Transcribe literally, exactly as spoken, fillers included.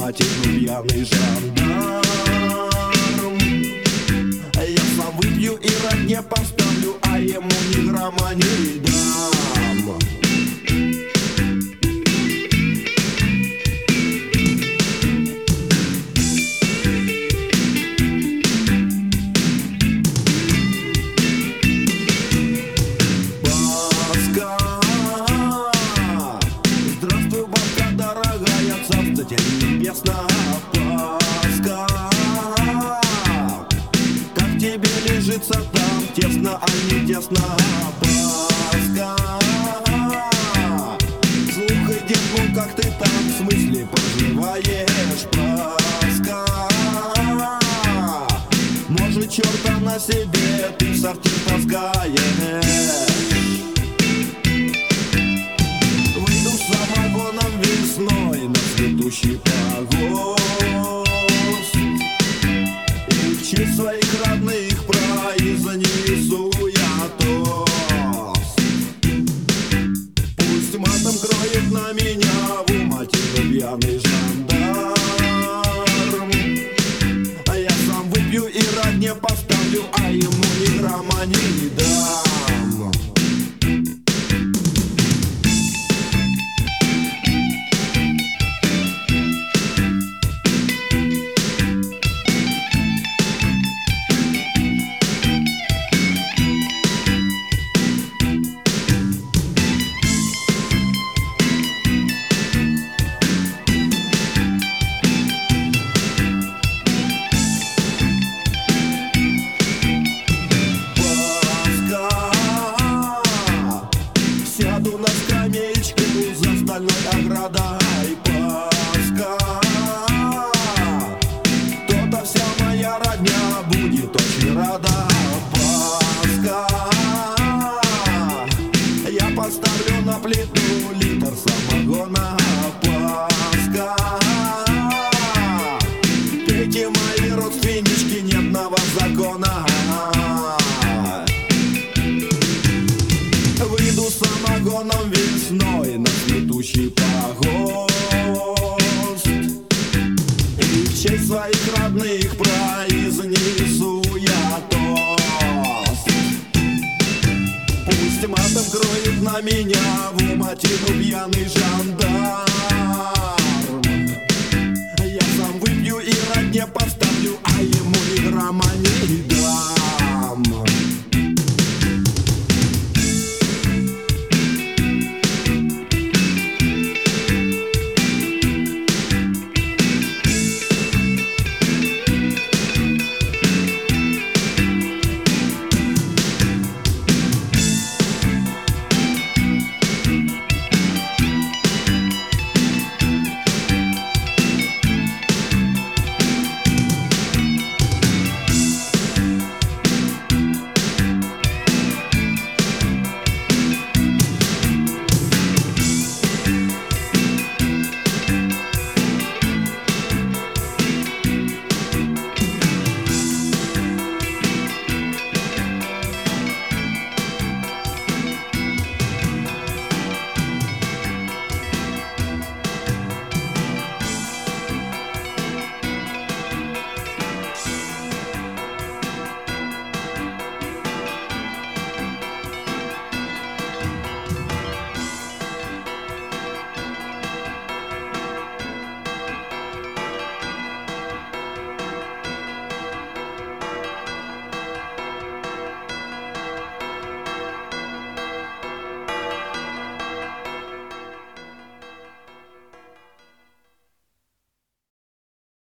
матину пьяный жандарм. Я сам выпью и родне поставлю, а ему ни грамма не дам. Здравствуй, бабка дорогая, царство тебе небесное, Пасха. Как тебе лежится там, тесно, а не тесно, Пасха. Слухай, дед, ну как ты там, в смысле поживаешь, Пасха? Может, черта на себе ты в сортир таскаешь? Весной на цветущий погост и в честь своих родных произнесу я тост. Пусть матом кроет на меня в уматину пьяный жандарм, а я сам выпью и родне поставлю, а ему ни грамма не дам. Сяду на скамеечку за стальной оградой, Пасха. То-то вся моя родня будет очень рада, Пасха. Я поставлю на плиту литр самогона, Пасха. Пейте, мои родственнички, нет на вас закона. Выйду самогоном весной на цветущий погост и в честь своих родных произнесу я тост. Пусть матом кроет на меня в уматину пьяный жандарм, я сам выпью и родне поставлю, а ему ни грамма не дам.